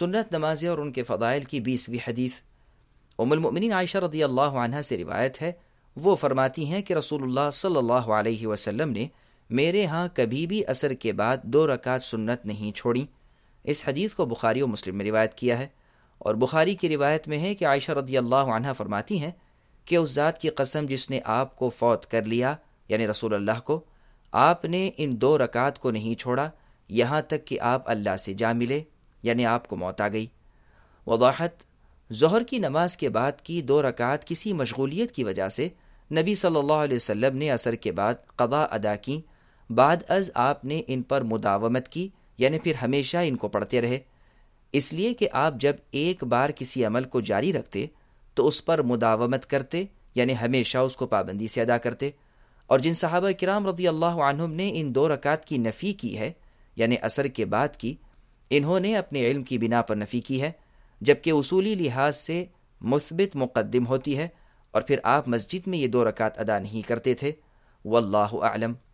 سنت نمازیں اور ان کے فضائل کی 20ویں حدیث۔ ام المؤمنین عائشہ رضی اللہ عنہا سے روایت ہے، وہ فرماتی ہیں کہ رسول اللہ صلی اللہ علیہ وسلم نے میرے ہاں کبھی بھی عصر کے بعد 2 رکعت سنت نہیں چھوڑیں۔ اس حدیث کو بخاری و مسلم میں روایت کیا ہے، اور بخاری کی روایت میں ہے کہ عائشہ رضی اللہ عنہا فرماتی ہیں کہ اس ذات کی قسم جس نے آپ کو فوت کر لیا، یعنی رسول اللہ کو، آپ نے ان 2 رکعت کو نہیں چھوڑا یہاں تک کہ آپ اللہ سے جا ملے، یعنی آپ کو موت آ گئی۔ وضاحت: ظہر کی نماز کے بعد کی 2 رکعت کسی مشغولیت کی وجہ سے نبی صلی اللہ علیہ وسلم نے عصر کے بعد قضا ادا کی، بعد از آپ نے ان پر مداومت کی، یعنی پھر ہمیشہ ان کو پڑھتے رہے، اس لیے کہ آپ جب ایک بار کسی عمل کو جاری رکھتے تو اس پر مداومت کرتے، یعنی ہمیشہ اس کو پابندی سے ادا کرتے۔ اور جن صحابہ کرام رضی اللہ عنہم نے ان 2 رکعت کی نفی کی ہے، یعنی عصر کے بعد کی، انہوں نے اپنے علم کی بنا پر نفی کی ہے، جبکہ اصولی لحاظ سے مثبت مقدم ہوتی ہے، اور پھر آپ مسجد میں یہ 2 رکعت ادا نہیں کرتے تھے۔ واللہ اعلم۔